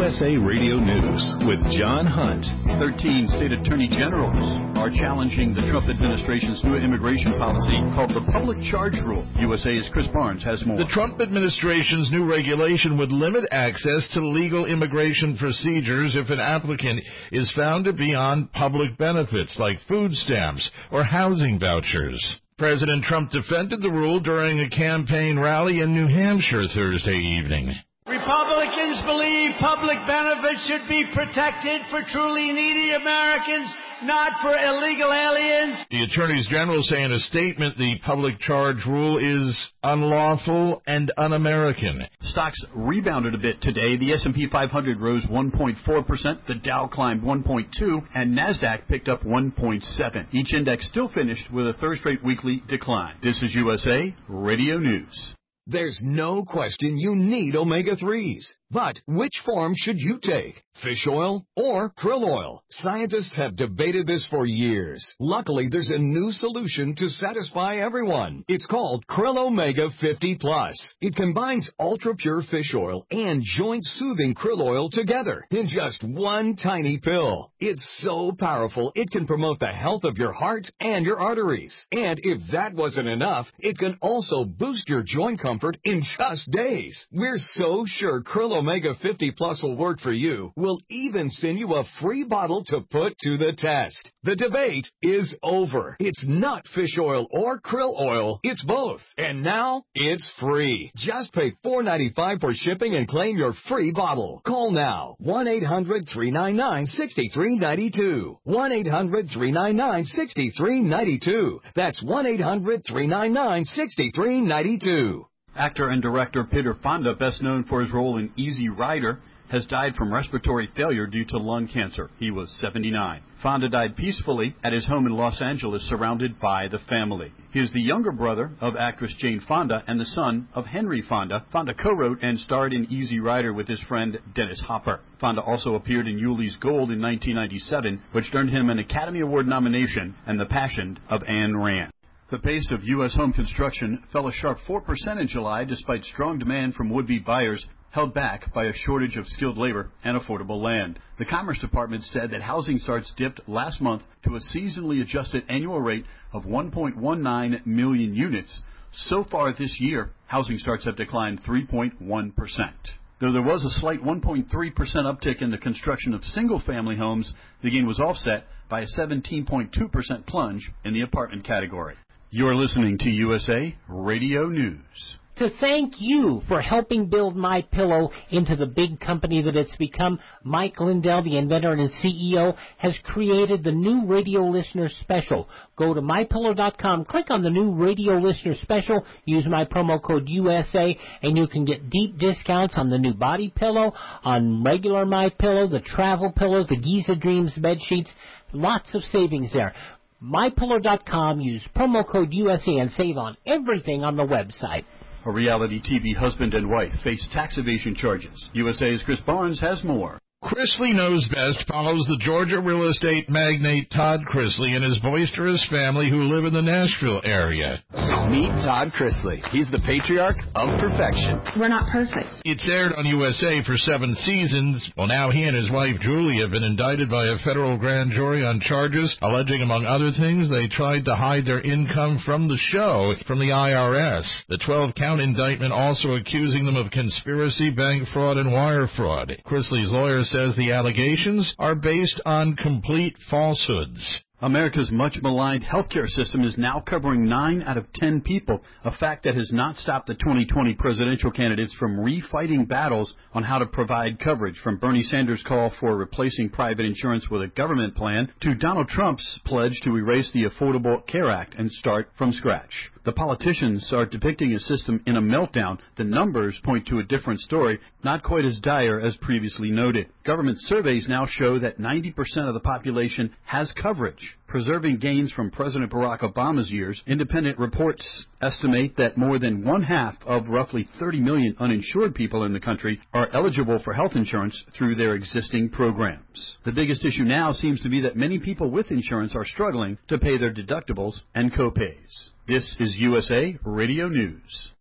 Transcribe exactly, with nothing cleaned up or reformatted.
S A Radio News with John Hunt. Thirteen state attorney generals are challenging the Trump administration's new immigration policy called the Public Charge Rule. U S A's Chris Barnes has more. The Trump administration's new regulation would limit access to legal immigration procedures if an applicant is found to be on public benefits like food stamps or housing vouchers. President Trump defended the rule during a campaign rally in New Hampshire Thursday evening. Republicans believe public benefits should be protected for truly needy Americans, not for illegal aliens. The attorneys general say in a statement the public charge rule is unlawful and un-American. Stocks rebounded a bit today. The S and P five hundred rose one point four percent, the Dow climbed one point two, and NASDAQ picked up one point seven. Each index still finished with a third straight weekly decline. This is U S A Radio News. There's no question you need omega threes. But which form should you take? Fish oil or krill oil? Scientists have debated this for years. Luckily, there's a new solution to satisfy everyone. It's called Krill Omega fifty plus. It combines ultra-pure fish oil and joint-soothing krill oil together in just one tiny pill. It's so powerful, it can promote the health of your heart and your arteries. And if that wasn't enough, it can also boost your joint comfort in just days. We're so sure Krill Omega fifty plus will work for you. We'll even send you a free bottle to put to the test. The debate is over. It's not fish oil or krill oil. It's both. And now it's free. Just pay four ninety-five for shipping and claim your free bottle. Call now. one eight hundred three nine nine six three nine two. one eight hundred three nine nine six three nine two. That's one eight hundred three nine nine six three nine two. Actor and director Peter Fonda, best known for his role in Easy Rider, has died from respiratory failure due to lung cancer. He was seventy-nine. Fonda died peacefully at his home in Los Angeles, surrounded by the family. He is the younger brother of actress Jane Fonda and the son of Henry Fonda. Fonda co-wrote and starred in Easy Rider with his friend Dennis Hopper. Fonda also appeared in Yuli's Gold in nineteen ninety-seven, which earned him an Academy Award nomination, and The Passion of Ayn Rand. The pace of U S home construction fell a sharp four percent in July despite strong demand from would-be buyers, held back by a shortage of skilled labor and affordable land. The Commerce Department said that housing starts dipped last month to a seasonally adjusted annual rate of one point one nine million units. So far this year, housing starts have declined three point one percent. Though there was a slight one point three percent uptick in the construction of single-family homes, the gain was offset by a seventeen point two percent plunge in the apartment category. You're listening to U S A Radio News. To thank you for helping build MyPillow into the big company that it's become, Mike Lindell, the inventor and C E O, has created the new Radio Listener Special. Go to my pillow dot com, click on the new Radio Listener Special, use my promo code U S A, and you can get deep discounts on the new body pillow, on regular MyPillow, the travel pillows, the Giza Dreams bed sheets. Lots of savings there. my pillow dot com, use promo code U S A and save on everything on the website. A reality T V husband and wife face tax evasion charges. U S A's Chris Barnes has more. Chrisley Knows Best follows the Georgia real estate magnate Todd Chrisley and his boisterous family who live in the Nashville area. Meet Todd Chrisley. He's the patriarch of perfection. We're not perfect. It's aired on U S A for seven seasons. Well, now he and his wife Julie have been indicted by a federal grand jury on charges alleging, among other things, they tried to hide their income from the show from the I R S. The twelve-count indictment also accusing them of conspiracy, bank fraud, and wire fraud. Chrisley's lawyer says the allegations are based on complete falsehoods. America's much maligned healthcare system is now covering nine out of ten people, a fact that has not stopped the twenty twenty presidential candidates from refighting battles on how to provide coverage, from Bernie Sanders' call for replacing private insurance with a government plan to Donald Trump's pledge to erase the Affordable Care Act and start from scratch. The politicians are depicting a system in a meltdown. The numbers point to a different story, not quite as dire as previously noted. Government surveys now show that ninety percent of the population has coverage, preserving gains from President Barack Obama's years. Independent reports estimate that more than one half of roughly thirty million uninsured people in the country are eligible for health insurance through their existing programs. The biggest issue now seems to be that many people with insurance are struggling to pay their deductibles and copays. This is U S A Radio News.